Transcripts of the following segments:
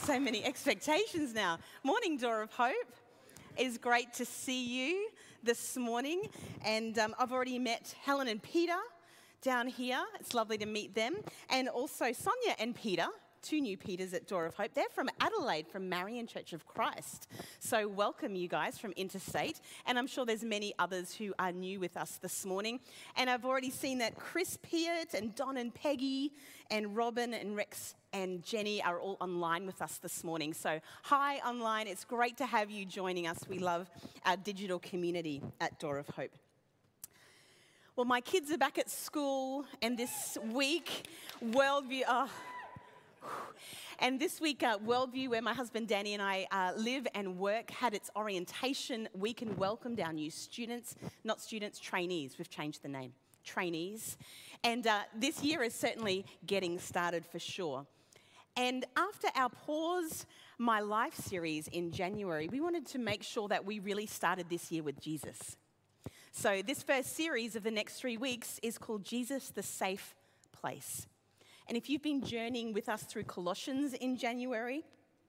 So many expectations now. Morning, Door of Hope. It's great to see you this morning. And I've already met Helen and Peter down here. It's lovely to meet them. And also Sonia and Peter, two new Peters at Door of Hope. They're from Adelaide, from Marian Church of Christ. So welcome, you guys, from Interstate. And I'm sure there's many others who are new with us this morning. And I've already seen that Chris Peart and Don and Peggy and Robin and Rex and Jenny are all online with us this morning. So hi online. It's great to have you joining us. We love our digital community at Door of Hope. Well, my kids are back at school, and this week, Worldview... And this week, Worldview, where my husband Danny and I live and work, had its orientation week and welcomed our new students, not students, trainees. We've changed the name, trainees. And this year is certainly getting started for sure. And after our Pause My Life series in January, we wanted to make sure that we really started this year with Jesus. So this first series of the next 3 weeks is called Jesus, the Safe Place. And if you've been journeying with us through Colossians in January,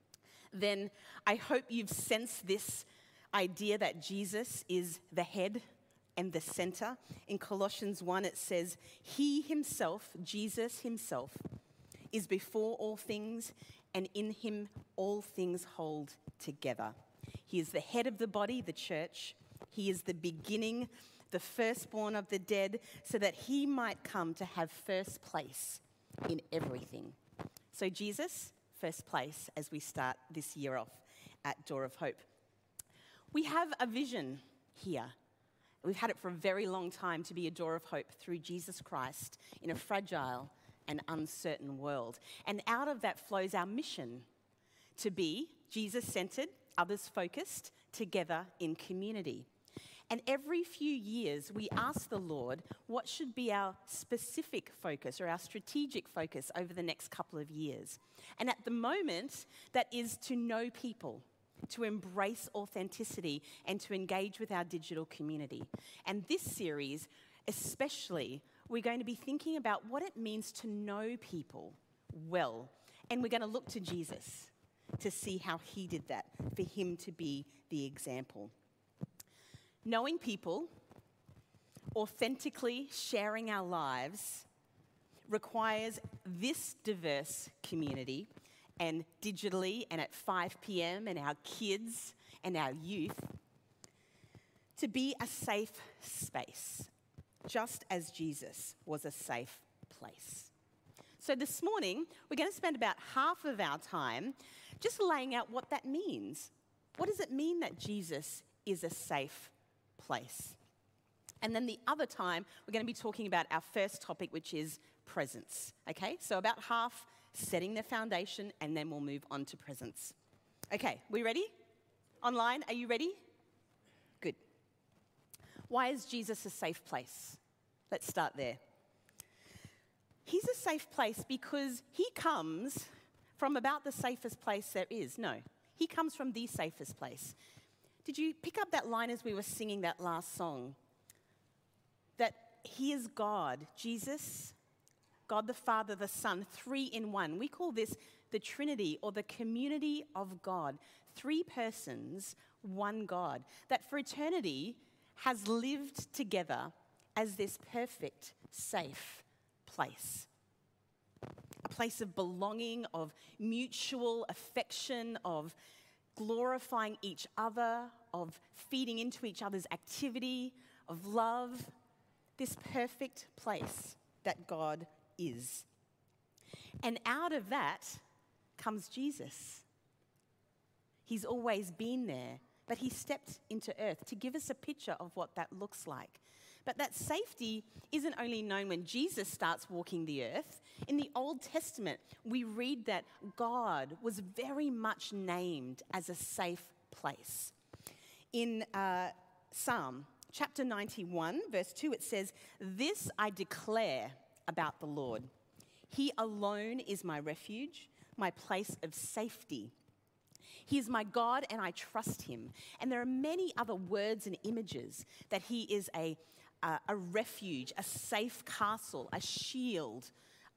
then I hope you've sensed this idea that Jesus is the head and the center. In Colossians 1, it says, He himself, Jesus himself, is before all things, and in him all things hold together. He is the head of the body, the church. He is the beginning, the firstborn of the dead, so that he might come to have first place in everything. So Jesus, first place as we start this year off at Door of Hope. We have a vision here. We've had it for a very long time to be a door of hope through Jesus Christ in a fragile and uncertain world. And out of that flows our mission to be Jesus-centered, others-focused, together in community. And every few years, we ask the Lord what should be our specific focus or our strategic focus over the next couple of years. And at the moment, that is to know people, to embrace authenticity, and to engage with our digital community. And this series, especially, we're going to be thinking about what it means to know people well. And we're going to look to Jesus to see how he did that, for him to be the example. Knowing people, authentically sharing our lives, requires this diverse community, and digitally and at 5 p.m. and our kids and our youth, to be a safe space, just as Jesus was a safe place. So this morning, we're going to spend about half of our time just laying out what that means. What does it mean that Jesus is a safe place? And then the other time, we're going to be talking about our first topic, which is presence. Okay, so about half setting the foundation, and then we'll move on to presence. Okay, we ready? Online, are you ready? Good. Why is Jesus a safe place? Let's start there. He's a safe place because he comes from about the safest place there is. No, he comes from the safest place. Did you pick up that line as we were singing that last song? That he is God, Jesus, God the Father, the Son, 3 in 1. We call this the Trinity, or the community of God. 3 persons, 1 God. That for eternity has lived together as this perfect, safe place. A place of belonging, of mutual affection, of glorifying each other, of feeding into each other's activity, of love. This perfect place that God is. And out of that comes Jesus. He's always been there, but he stepped into earth to give us a picture of what that looks like. But that safety isn't only known when Jesus starts walking the earth. In the Old Testament, we read that God was very much named as a safe place. In Psalm chapter 91, verse 2, it says, "This I declare about the Lord. He alone is my refuge, my place of safety. He is my God, and I trust him." And there are many other words and images that he is a refuge, a safe castle, a shield,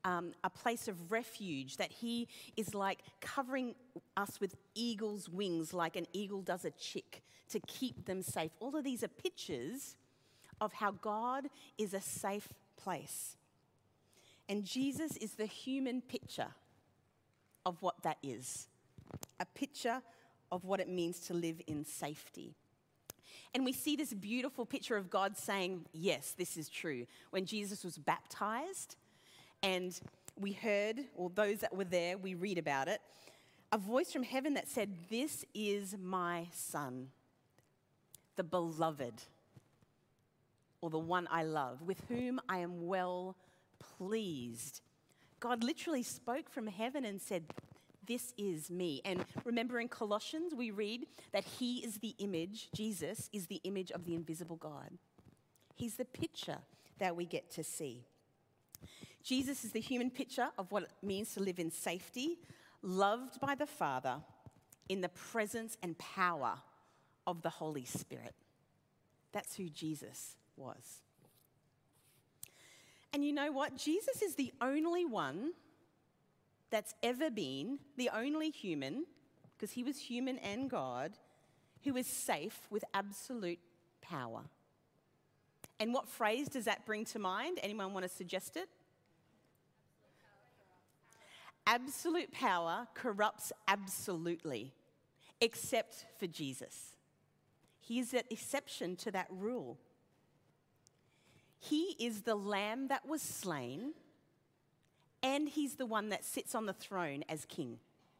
a place of refuge, that he is like covering us with eagle's wings, like an eagle does a chick, to keep them safe. All of these are pictures of how God is a safe place. And Jesus is the human picture of what that is. A picture of what it means to live in safety. And we see this beautiful picture of God saying, yes, this is true. When Jesus was baptized, and we heard, or those that were there, we read about it, a voice from heaven that said, "This is my son, the beloved," or the one I love, with whom I am well pleased. God literally spoke from heaven and said, "This is me." And remember in Colossians, we read that he is the image, Jesus is the image of the invisible God. He's the picture that we get to see. Jesus is the human picture of what it means to live in safety, loved by the Father, in the presence and power of the Holy Spirit. That's who Jesus was. And you know what? Jesus is the only one that's ever been, the only human, because he was human and God, who is safe with absolute power. And what phrase does that bring to mind? Anyone want to suggest it? Absolute power corrupts absolutely, except for Jesus. He is an exception to that rule. He is the lamb that was slain, and he's the one that sits on the throne as king.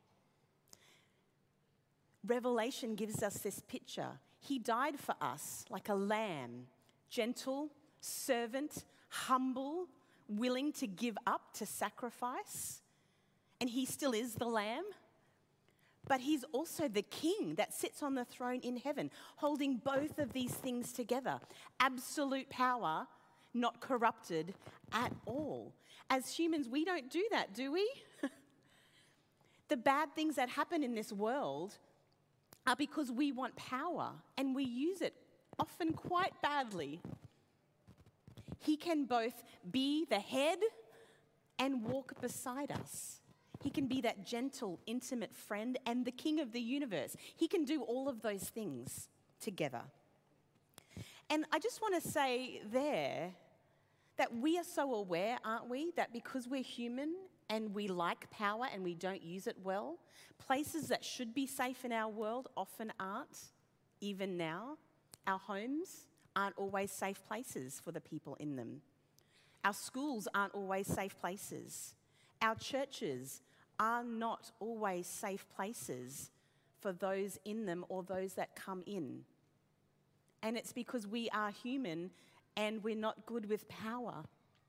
Revelation gives us this picture. He died for us like a lamb, gentle, servant, humble, willing to give up to sacrifice. And he still is the lamb. But he's also the king that sits on the throne in heaven, holding both of these things together. Absolute power, not corrupted at all. As humans, we don't do that, do we? The bad things that happen in this world are because we want power and we use it often quite badly. He can both be the head and walk beside us. He can be that gentle, intimate friend and the king of the universe. He can do all of those things together. And I just want to say there that we are so aware, aren't we, that because we're human and we like power and we don't use it well, places that should be safe in our world often aren't, even now. Our homes aren't always safe places for the people in them. Our schools aren't always safe places. Our churches are not always safe places for those in them or those that come in. And it's because we are human and we're not good with power.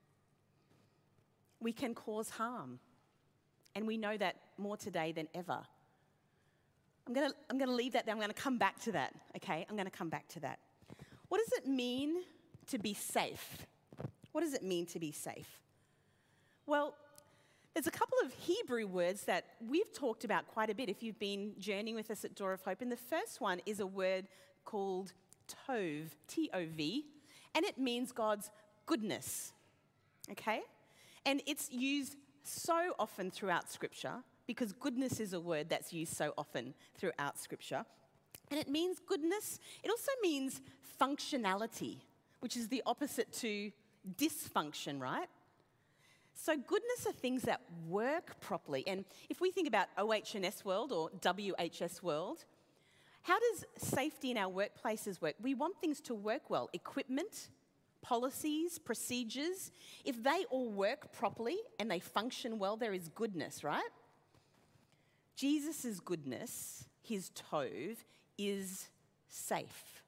We can cause harm. And we know that more today than ever. I'm going to leave that there. I'm going to come back to that, okay? I'm going to come back to that. What does it mean to be safe? What does it mean to be safe? Well, there's a couple of Hebrew words that we've talked about quite a bit if you've been journeying with us at Door of Hope. And the first one is a word called Tov, T-O-V, and it means God's goodness, okay? And it's used so often throughout Scripture because goodness is a word that's used so often throughout Scripture. And it means goodness. It also means functionality, which is the opposite to dysfunction, right? So goodness are things that work properly. And if we think about OH&S world or WHS world, how does safety in our workplaces work? We want things to work well. Equipment, policies, procedures, if they all work properly and they function well, there is goodness, right? Jesus' goodness, his Tov, is safe.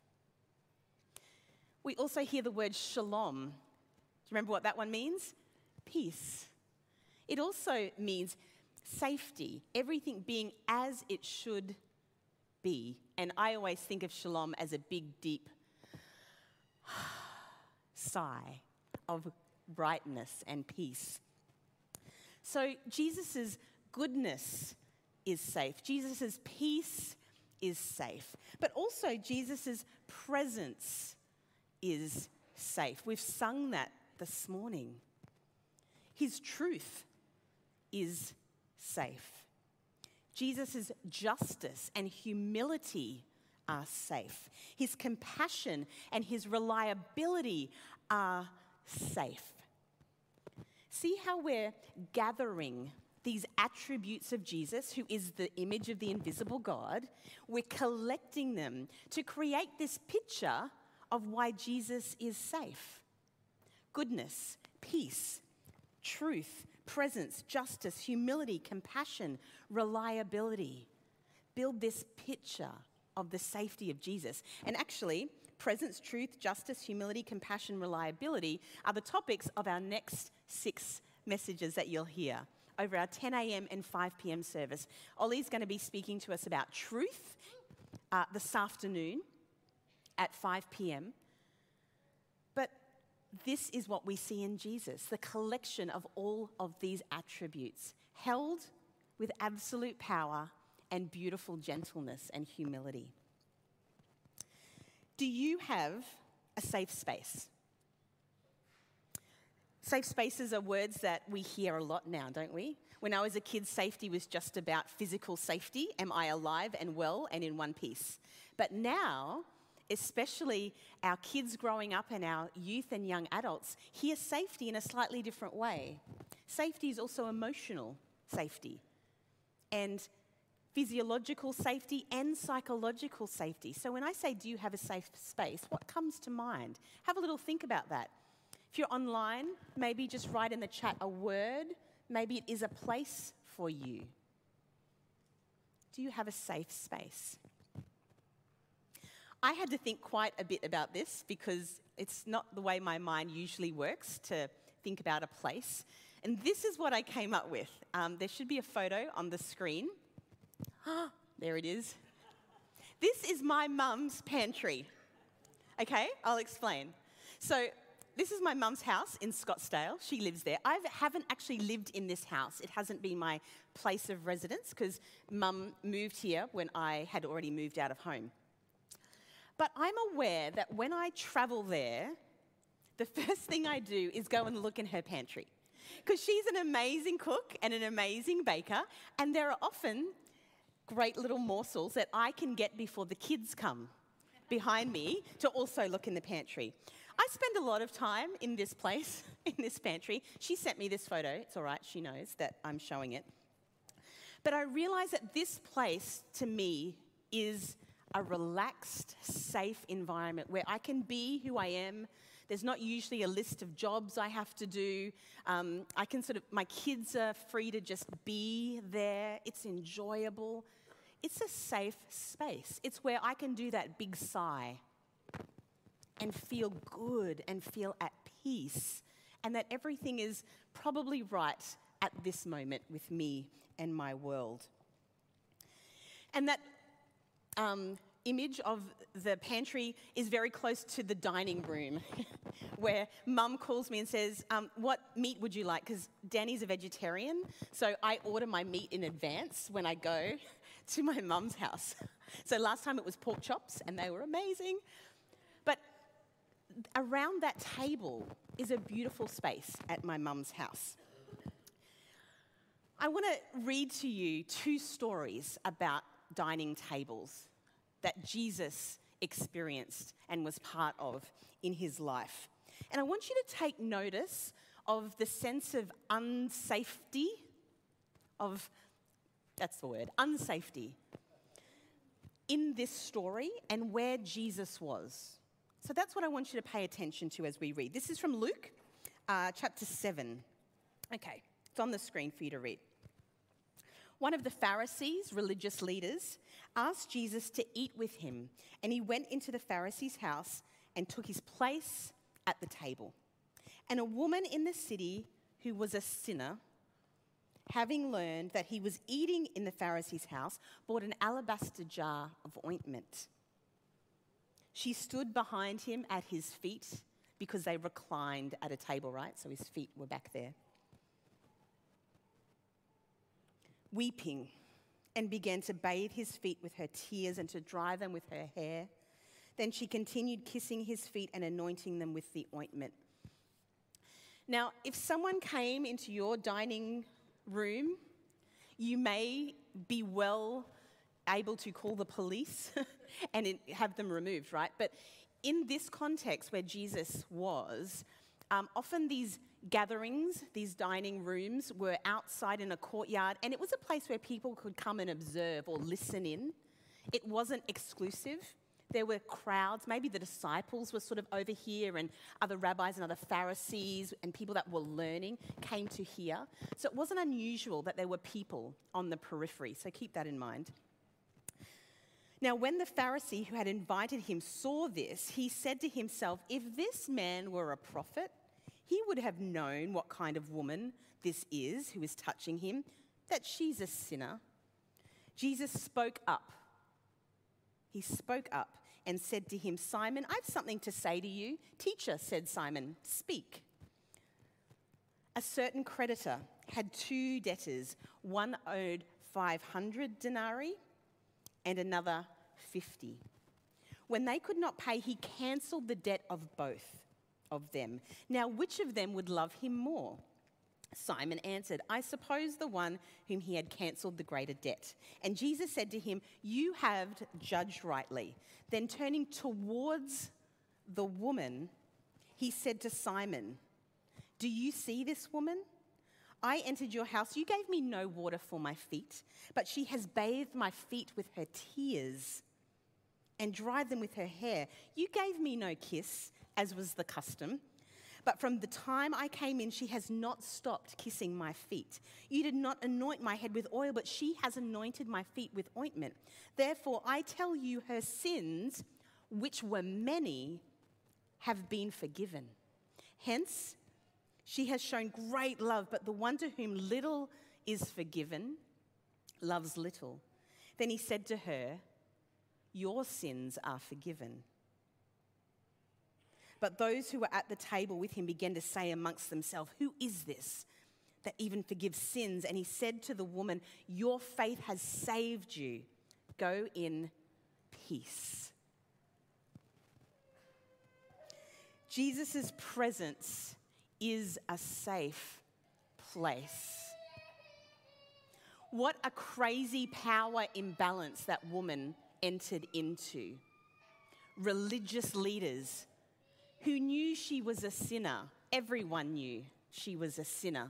We also hear the word shalom. Do you remember what that one means? Peace. It also means safety, everything being as it should be. And I always think of shalom as a big, deep sigh of brightness and peace. So Jesus' goodness is safe. Jesus' peace is safe. But also Jesus' presence is safe. We've sung that this morning. His truth is safe. Jesus' justice and humility are safe. His compassion and his reliability are safe. See how we're gathering these attributes of Jesus, who is the image of the invisible God. We're collecting them to create this picture of why Jesus is safe. Goodness, peace, truth, presence, justice, humility, compassion, reliability. Build this picture of the safety of Jesus. And actually, presence, truth, justice, humility, compassion, reliability are the topics of our next 6 messages that you'll hear over our 10 a.m. and 5 p.m. service. Ollie's going to be speaking to us about truth this afternoon at 5 p.m. But this is what we see in Jesus, the collection of all of these attributes, held with absolute power and beautiful gentleness and humility. Do you have a safe space? Safe spaces are words that we hear a lot now, don't we? When I was a kid, safety was just about physical safety. Am I alive and well and in one piece? But now, especially our kids growing up and our youth and young adults, hear safety in a slightly different way. Safety is also emotional safety, and physiological safety and psychological safety. So when I say, do you have a safe space, what comes to mind? Have a little think about that. If you're online, maybe just write in the chat a word. Maybe it is a place for you. Do you have a safe space? I had to think quite a bit about this because it's not the way my mind usually works to think about a place. And this is what I came up with. There should be a photo on the screen. There it is. This is my mum's pantry. Okay, I'll explain. So this is my mum's house in Scottsdale. She lives there. I haven't actually lived in this house. It hasn't been my place of residence because mum moved here when I had already moved out of home. But I'm aware that when I travel there, the first thing I do is go and look in her pantry because she's an amazing cook and an amazing baker, and there are often great little morsels that I can get before the kids come behind me to also look in the pantry. I spend a lot of time in this place, in this pantry. She sent me this photo. It's all right, she knows that I'm showing it. But I realize that this place, to me, is a relaxed, safe environment where I can be who I am. There's not usually a list of jobs I have to do. My kids are free to just be there. It's enjoyable. It's a safe space. It's where I can do that big sigh and feel good and feel at peace, and that everything is probably right at this moment with me and my world. And that image of the pantry is very close to the dining room where mum calls me and says, what meat would you like? Because Danny's a vegetarian, so I order my meat in advance when I go to my mum's house. So last time it was pork chops and they were amazing. But around that table is a beautiful space at my mum's house. I want to read to you 2 stories about dining tables that Jesus experienced and was part of in his life. And I want you to take notice of the sense of unsafety, unsafety in this story and where Jesus was. So that's what I want you to pay attention to as we read. This is from Luke chapter 7. Okay, it's on the screen for you to read. One of the Pharisees, religious leaders, asked Jesus to eat with him, and he went into the Pharisee's house and took his place at the table. And a woman in the city who was a sinner, having learned that he was eating in the Pharisee's house, bought an alabaster jar of ointment. She stood behind him at his feet because they reclined at a table, right? So his feet were back there. Weeping, and began to bathe his feet with her tears and to dry them with her hair. Then she continued kissing his feet and anointing them with the ointment. Now, if someone came into your dining room, you may be well able to call the police and have them removed, right? But in this context where Jesus was, often these gatherings, these dining rooms, were outside in a courtyard, and it was a place where people could come and observe or listen in. It wasn't exclusive. There were crowds. Maybe the disciples were sort of over here, and other rabbis and other Pharisees and people that were learning came to hear. So it wasn't unusual that there were people on the periphery. So keep that in mind. Now, when the Pharisee who had invited him saw this, he said to himself, if this man were a prophet, he would have known what kind of woman this is who is touching him, that she's a sinner. Jesus spoke up. He spoke up and said to him, Simon, I have something to say to you. Teacher, said Simon, speak. A certain creditor had 2 debtors. One owed 500 denarii and another 50. When they could not pay, he cancelled the debt of both of them. Now, which of them would love him more? Simon answered, I suppose the one whom he had cancelled the greater debt. And Jesus said to him, you have judged rightly. Then turning towards the woman, he said to Simon, do you see this woman? I entered your house. You gave me no water for my feet, but she has bathed my feet with her tears and dried them with her hair. You gave me no kiss, as was the custom. But from the time I came in, she has not stopped kissing my feet. You did not anoint my head with oil, but she has anointed my feet with ointment. Therefore, I tell you, her sins, which were many, have been forgiven. Hence, she has shown great love, but the one to whom little is forgiven loves little. Then he said to her, your sins are forgiven. But those who were at the table with him began to say amongst themselves, who is this that even forgives sins? And he said to the woman, your faith has saved you. Go in peace. Jesus' presence is a safe place. What a crazy power imbalance that woman entered into. Religious leaders who knew she was a sinner. Everyone knew she was a sinner.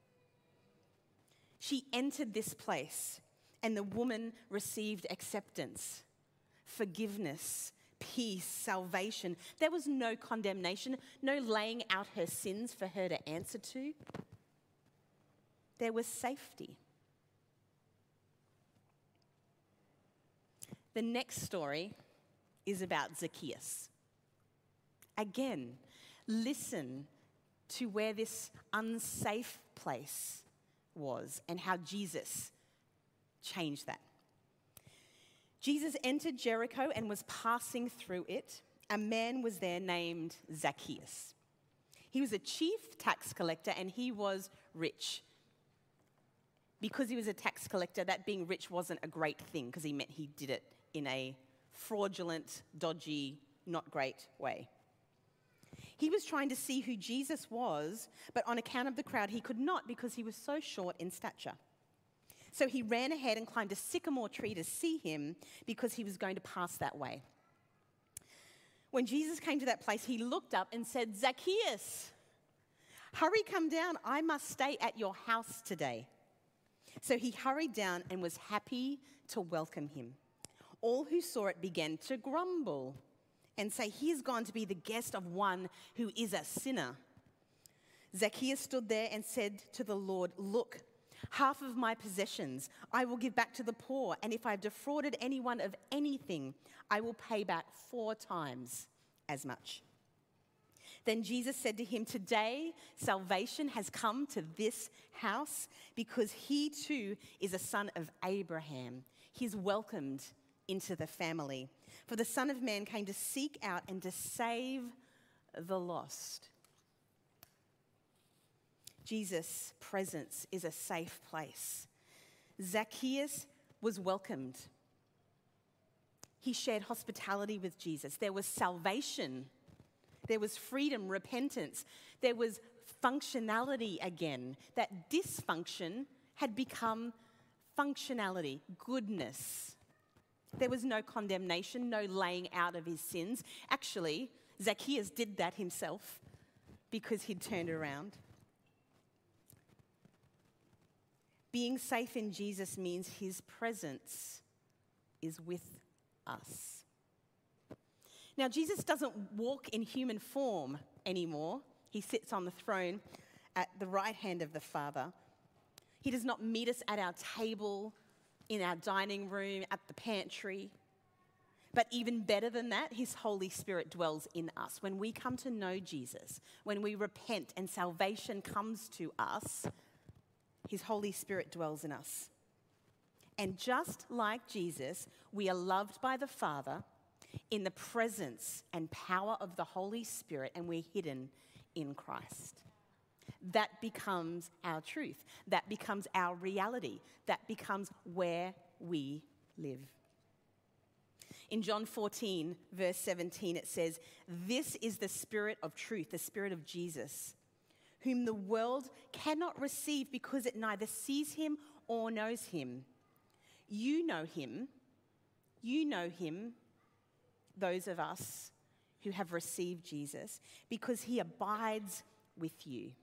She entered this place, and the woman received acceptance, forgiveness, peace, salvation. There was no condemnation, no laying out her sins for her to answer to. There was safety. The next story is about Zacchaeus. Again, listen to where this unsafe place was and how Jesus changed that. Jesus entered Jericho and was passing through it. A man was there named Zacchaeus. He was a chief tax collector and he was rich. Because he was a tax collector, that being rich wasn't a great thing because he meant he did it in a fraudulent, dodgy, not great way. He was trying to see who Jesus was, but on account of the crowd, he could not because he was so short in stature. So he ran ahead and climbed a sycamore tree to see him because he was going to pass that way. When Jesus came to that place, he looked up and said, Zacchaeus, hurry, come down. I must stay at your house today. So he hurried down and was happy to welcome him. All who saw it began to grumble and say, he's gone to be the guest of one who is a sinner. Zacchaeus stood there and said to the Lord, look, half of my possessions I will give back to the poor, and if I've defrauded anyone of anything, I will pay back 4 times as much. Then Jesus said to him, today salvation has come to this house because he too is a son of Abraham. He's welcomed into the family. For the Son of Man came to seek out and to save the lost. Jesus' presence is a safe place. Zacchaeus was welcomed. He shared hospitality with Jesus. There was salvation. There was freedom, repentance. There was functionality again, that dysfunction had become functionality, goodness. There was no condemnation, no laying out of his sins. Actually, Zacchaeus did that himself because he'd turned around. Being safe in Jesus means his presence is with us. Now, Jesus doesn't walk in human form anymore. He sits on the throne at the right hand of the Father. He does not meet us at our table, in our dining room, at the pantry. But even better than that, his Holy Spirit dwells in us. When we come to know Jesus, when we repent and salvation comes to us, his Holy Spirit dwells in us. And just like Jesus, we are loved by the Father in the presence and power of the Holy Spirit, and we're hidden in Christ. That becomes our truth. That becomes our reality. That becomes where we live. In John 14, verse 17, it says, "This is the Spirit of truth, the Spirit of Jesus, whom the world cannot receive because it neither sees him or knows him. You know him, those of us who have received Jesus, because he abides with you,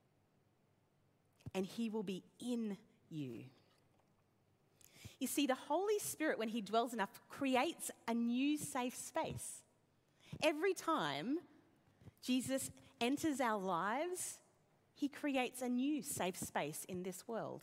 and he will be in you." You see, the Holy Spirit, when he dwells in us, creates a new safe space. Every time Jesus enters our lives, he creates a new safe space in this world.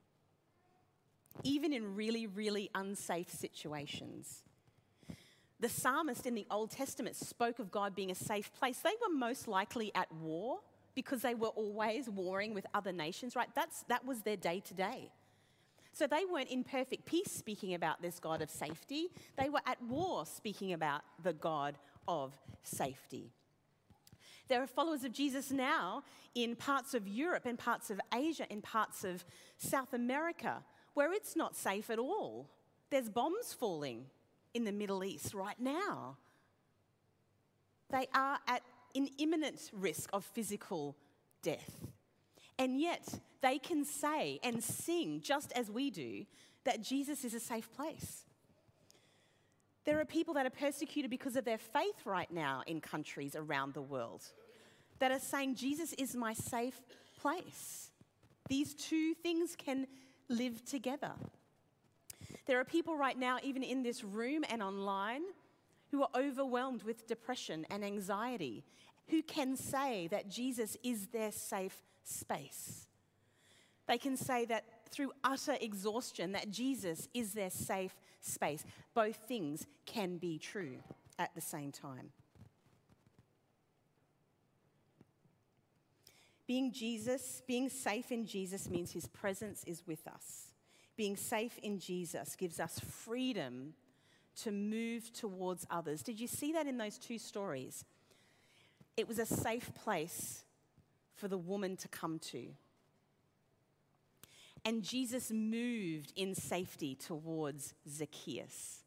Even in really, really unsafe situations. The psalmist in the Old Testament spoke of God being a safe place. They were most likely at war because they were always warring with other nations, right? That was their day-to-day. So they weren't in perfect peace speaking about this God of safety. They were at war speaking about the God of safety. There are followers of Jesus now in parts of Europe, in parts of Asia, in parts of South America, where it's not safe at all. There's bombs falling in the Middle East right now. They are at an imminent risk of physical death. And yet, they can say and sing, just as we do, that Jesus is a safe place. There are people that are persecuted because of their faith right now in countries around the world that are saying, Jesus is my safe place. These two things can live together. There are people right now, even in this room and online, who are overwhelmed with depression and anxiety, who can say that Jesus is their safe space. They can say that through utter exhaustion, that Jesus is their safe space. Both things can be true at the same time. Being safe in Jesus means his presence is with us. Being safe in Jesus gives us freedom to move towards others. Did you see that in those two stories? It was a safe place for the woman to come to. And Jesus moved in safety towards Zacchaeus.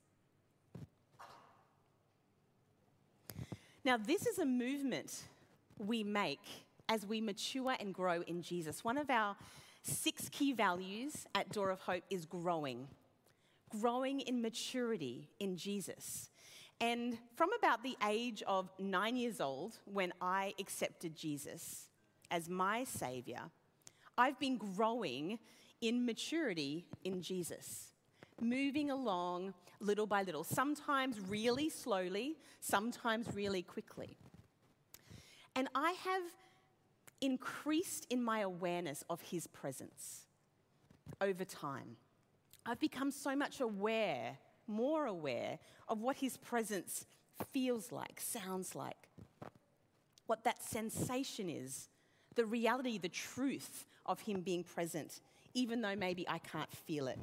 Now, this is a movement we make as we mature and grow in Jesus. One of our 6 key values at Door of Hope is growing in maturity in Jesus. And from about the age of 9 years old, when I accepted Jesus as my Savior, I've been growing in maturity in Jesus, moving along little by little, sometimes really slowly, sometimes really quickly. And I have increased in my awareness of his presence over time. I've become so much more aware of what his presence feels like, sounds like, what that sensation is, the reality, the truth of him being present, even though maybe I can't feel it.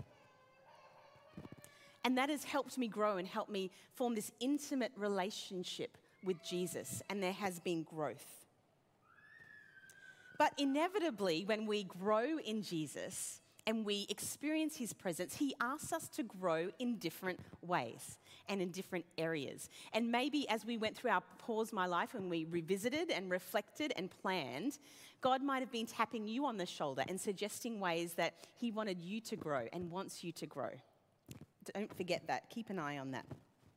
And that has helped me grow and helped me form this intimate relationship with Jesus, and there has been growth. But inevitably, when we grow in Jesus, and we experience his presence, he asks us to grow in different ways and in different areas. And maybe as we went through our Pause My Life and we revisited and reflected and planned, God might have been tapping you on the shoulder and suggesting ways that he wanted you to grow and wants you to grow. Don't forget that. Keep an eye on that.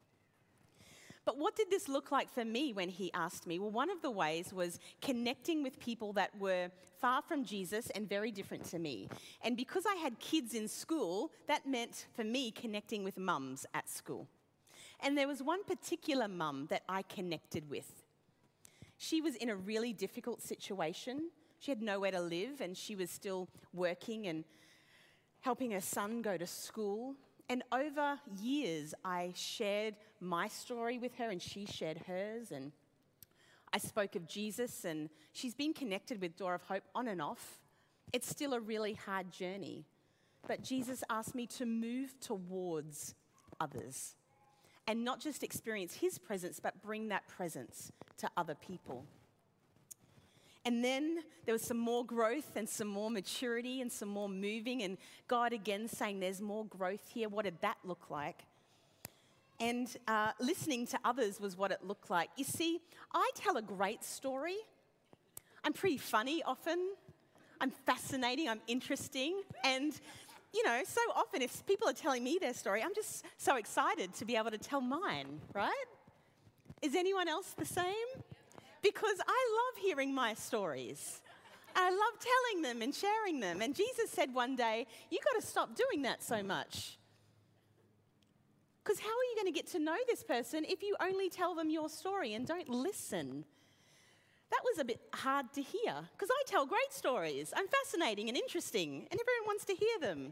But what did this look like for me when he asked me? Well, one of the ways was connecting with people that were far from Jesus and very different to me. And because I had kids in school, that meant for me connecting with mums at school. And there was one particular mum that I connected with. She was in a really difficult situation. She had nowhere to live and she was still working and helping her son go to school. And over years, I shared my story with her and she shared hers. And I spoke of Jesus and she's been connected with Door of Hope on and off. It's still a really hard journey. But Jesus asked me to move towards others and not just experience his presence, but bring that presence to other people. And then there was some more growth and some more maturity and some more moving, and God again saying there's more growth here. What did that look like? And listening to others was what it looked like. You see, I tell a great story. I'm pretty funny often. I'm fascinating, I'm interesting. And, you know, so often if people are telling me their story, I'm just so excited to be able to tell mine, right? Is anyone else the same? Because I love hearing my stories. I love telling them and sharing them. And Jesus said one day, you've got to stop doing that so much. Because how are you going to get to know this person if you only tell them your story and don't listen? That was a bit hard to hear, because I tell great stories. I'm fascinating and interesting, and everyone wants to hear them.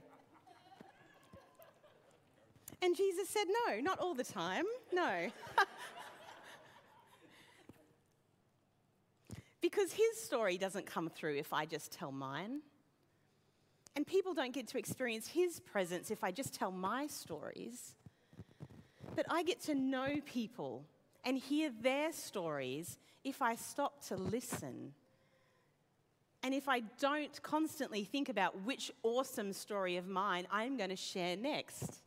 And Jesus said, no, not all the time, no. Because his story doesn't come through if I just tell mine. And people don't get to experience his presence if I just tell my stories. But I get to know people and hear their stories if I stop to listen. And if I don't constantly think about which awesome story of mine I'm going to share next.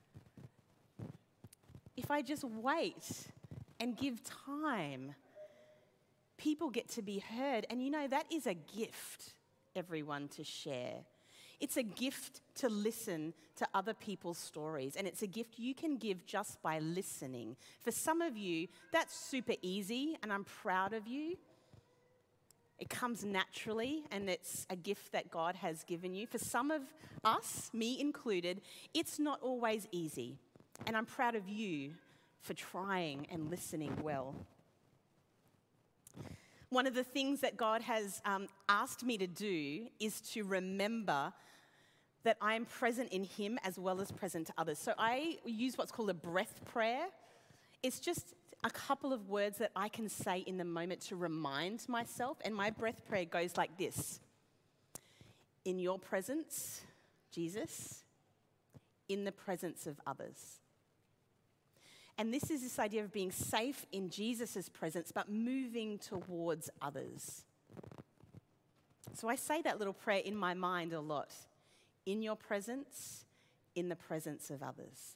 If I just wait and give time, people get to be heard. And you know, that is a gift, everyone, to share. It's a gift to listen to other people's stories. And it's a gift you can give just by listening. For some of you, that's super easy, and I'm proud of you. It comes naturally, and it's a gift that God has given you. For some of us, me included, it's not always easy. And I'm proud of you for trying and listening well. One of the things that God has asked me to do is to remember that I am present in him as well as present to others. So I use what's called a breath prayer. It's just a couple of words that I can say in the moment to remind myself. And my breath prayer goes like this. In your presence, Jesus, in the presence of others. And this is this idea of being safe in Jesus' presence, but moving towards others. So I say that little prayer in my mind a lot. In your presence, in the presence of others.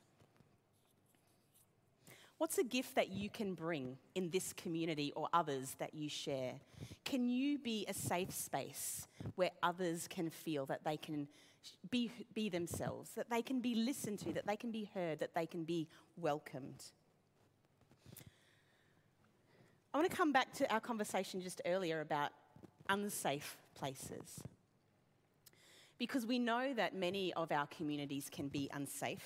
What's a gift that you can bring in this community or others that you share? Can you be a safe space where others can feel that they can be themselves, that they can be listened to, that they can be heard, that they can be welcomed? I want to come back to our conversation just earlier about unsafe places. Because we know that many of our communities can be unsafe.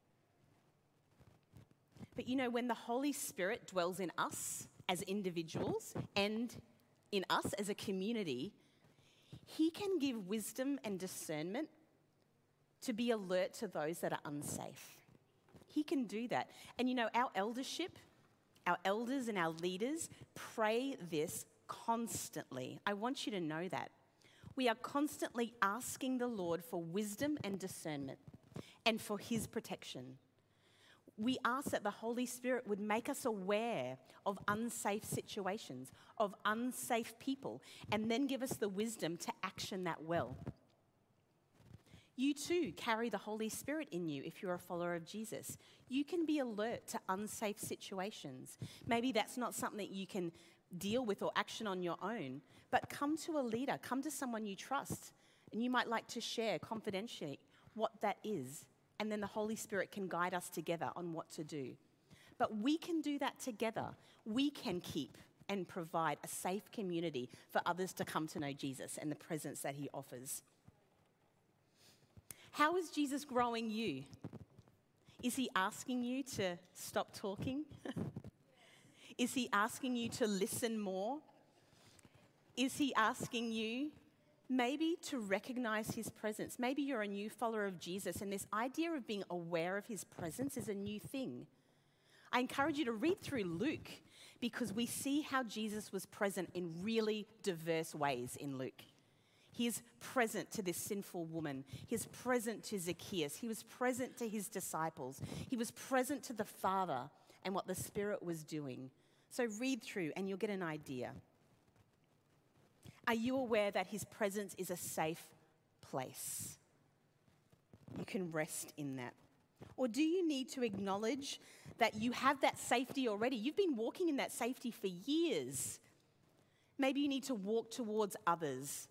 But you know, when the Holy Spirit dwells in us as individuals and in us as a community, he can give wisdom and discernment to be alert to those that are unsafe. He can do that. And you know, our eldership, our elders and our leaders pray this constantly. I want you to know that. We are constantly asking the Lord for wisdom and discernment and for his protection. We ask that the Holy Spirit would make us aware of unsafe situations, of unsafe people, and then give us the wisdom to action that well. You too carry the Holy Spirit in you if you're a follower of Jesus. You can be alert to unsafe situations. Maybe that's not something that you can deal with or action on your own, but come to a leader, come to someone you trust, and you might like to share confidentially what that is, and then the Holy Spirit can guide us together on what to do. But we can do that together. We can keep and provide a safe community for others to come to know Jesus and the presence that he offers. How is Jesus growing you? Is he asking you to stop talking? Is he asking you to listen more? Is he asking you maybe to recognize his presence? Maybe you're a new follower of Jesus and this idea of being aware of his presence is a new thing. I encourage you to read through Luke because we see how Jesus was present in really diverse ways in Luke. He is present to this sinful woman. He is present to Zacchaeus. He was present to his disciples. He was present to the Father and what the Spirit was doing. So read through and you'll get an idea. Are you aware that his presence is a safe place? You can rest in that. Or do you need to acknowledge that you have that safety already? You've been walking in that safety for years. Maybe you need to walk towards others.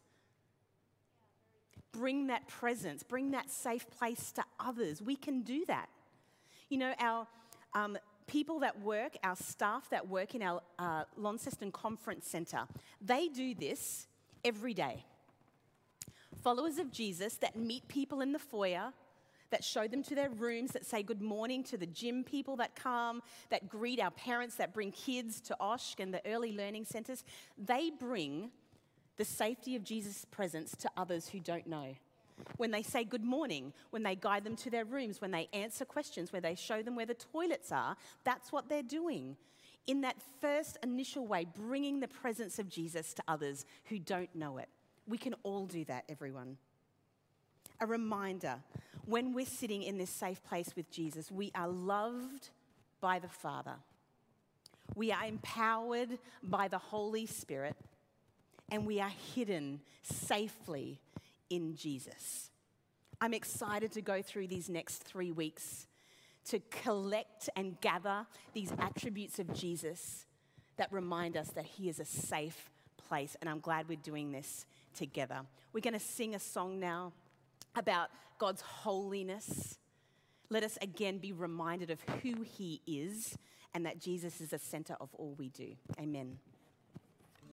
Bring that presence, bring that safe place to others. We can do that. You know, our people that work, our staff that work in our Launceston Conference Centre, they do this every day. Followers of Jesus that meet people in the foyer, that show them to their rooms, that say good morning to the gym people that come, that greet our parents, that bring kids to OSH and the early learning centres. They bring the safety of Jesus' presence to others who don't know. When they say good morning, when they guide them to their rooms, when they answer questions, where they show them where the toilets are, that's what they're doing. In that first initial way, bringing the presence of Jesus to others who don't know it. We can all do that, everyone. A reminder, when we're sitting in this safe place with Jesus, we are loved by the Father. We are empowered by the Holy Spirit, and we are hidden safely in Jesus. I'm excited to go through these next 3 weeks to collect and gather these attributes of Jesus that remind us that he is a safe place, and I'm glad we're doing this together. We're going to sing a song now about God's holiness. Let us again be reminded of who he is and that Jesus is the center of all we do. Amen.